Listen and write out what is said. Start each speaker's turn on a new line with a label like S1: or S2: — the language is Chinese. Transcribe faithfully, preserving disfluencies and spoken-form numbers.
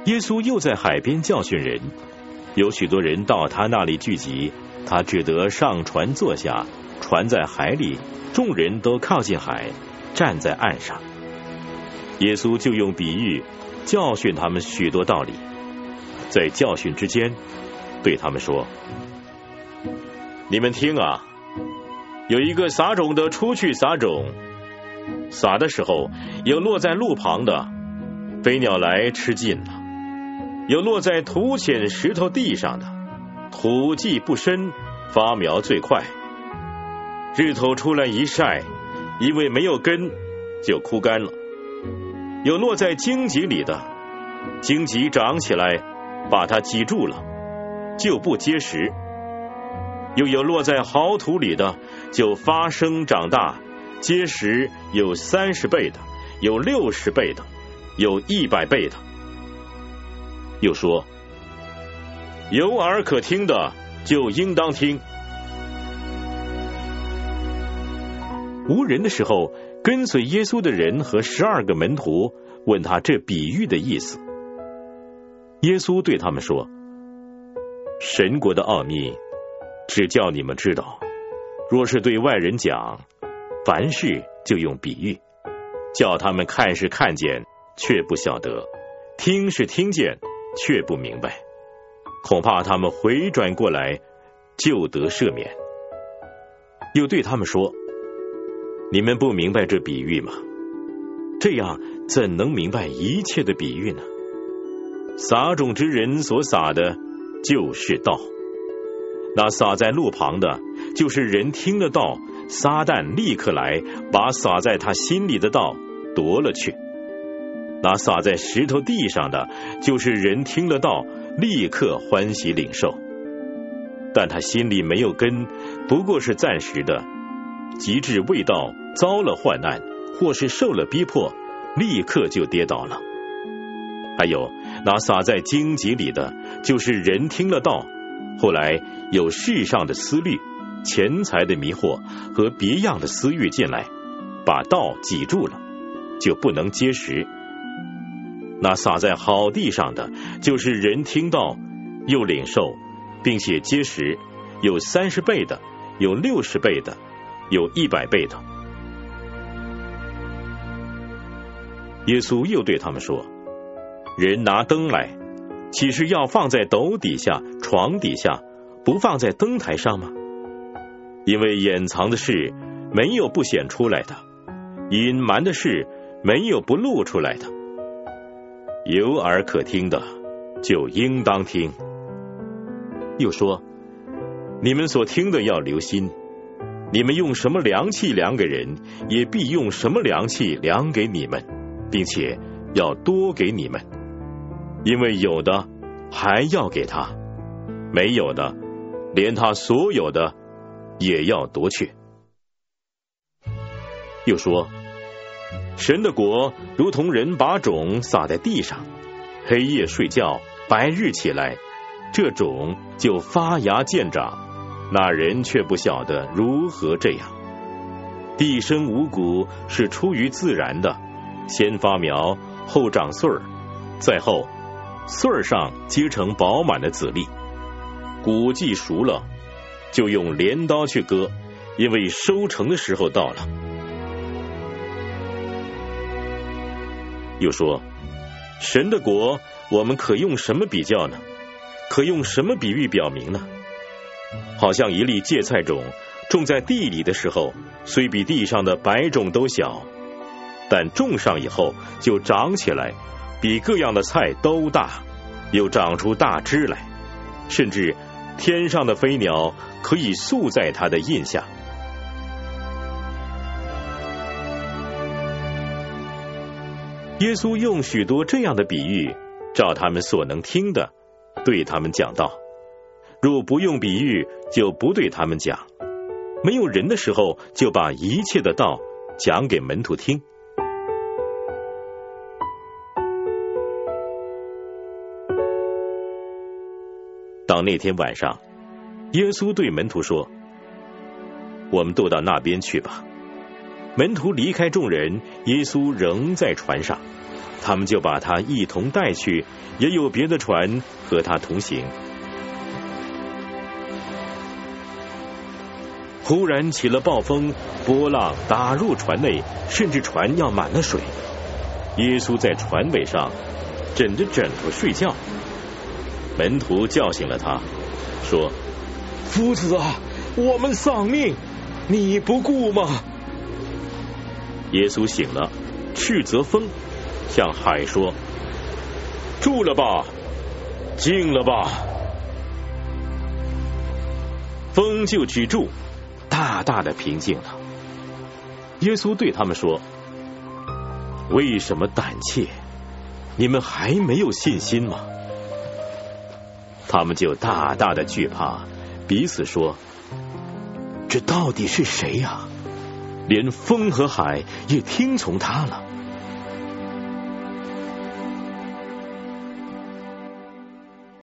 S1: 耶稣又在海边教训人，有许多人到他那里聚集，他只得上船坐下，船在海里，众人都靠近海，站在岸上。耶稣就用比喻教训他们许多道理，在教训之间对他们说：你们听啊，有一个撒种的出去撒种，撒的时候有落在路旁的，飞鸟来吃尽了；有落在土浅石头地上的，土既不深，发苗最快，日头出来一晒，因为没有根，就枯干了；有落在荆棘里的，荆棘长起来，把它挤住了，就不结实；又有落在好土里的，就发生长大，结实，有三十倍的，有六十倍的，有一百倍的。又说，有耳可听的，就应当听。无人的时候，跟随耶稣的人和十二个门徒问他这比喻的意思。耶稣对他们说：神国的奥秘只叫你们知道，若是对外人讲，凡事就用比喻，叫他们看是看见，却不晓得；听是听见，却不明白。恐怕他们回转过来，就得赦免。又对他们说：你们不明白这比喻吗？这样怎能明白一切的比喻呢？撒种之人所撒的就是道，那撒在路旁的，就是人听得道，撒旦立刻来，把撒在他心里的道夺了去。那撒在石头地上的，就是人听得道，立刻欢喜领受，但他心里没有根，不过是暂时的，及至未到，遭了患难，或是受了逼迫，立刻就跌倒了。还有那撒在荆棘里的，就是人听了道，后来有世上的思虑、钱财的迷惑和别样的私欲进来，把道挤住了，就不能结实。那撒在好地上的，就是人听道，又领受，并且结实，有三十倍的，有六十倍的，有一百倍的。耶稣又对他们说：人拿灯来，岂是要放在斗底下、床底下，不放在灯台上吗？因为掩藏的事没有不显出来的，隐瞒的事没有不露出来的。有耳可听的，就应当听。又说，你们所听的要留心，你们用什么量器量给人，也必用什么量器量给你们，并且要多给你们。因为有的还要给他，没有的连他所有的也要夺去。又说，神的国如同人把种撒在地上，黑夜睡觉，白日起来，这种就发芽见长，那人却不晓得如何这样。地生五谷是出于自然的，先发苗，后长穗儿，再后穗儿上结成饱满的籽粒。谷既熟了，就用镰刀去割，因为收成的时候到了。又说，神的国我们可用什么比较呢？可用什么比喻表明呢？好像一粒芥菜种种在地里的时候，虽比地上的百种都小，但种上以后就长起来，比各样的菜都大，又长出大枝来，甚至天上的飞鸟可以宿在它的印下。耶稣用许多这样的比喻，照他们所能听的，对他们讲道。若不用比喻，就不对他们讲。没有人的时候，就把一切的道讲给门徒听。到那天晚上，耶稣对门徒说：我们都到那边去吧。门徒离开众人，耶稣仍在船上， 他们就把他一同带去，也有别的船和他同行。忽然起了暴风，波浪打入船内，甚至船要满了水。耶稣在船尾上枕着枕头睡觉，门徒叫醒了他，说：夫子啊，我们丧命，你不顾吗？耶稣醒了，斥责风，向海说：住了吧，静了吧。风就止住，大大的平静了。耶稣对他们说：为什么胆怯？你们还没有信心吗？他们就大大的惧怕，彼此说：这到底是谁呀？连风和海也听从他了。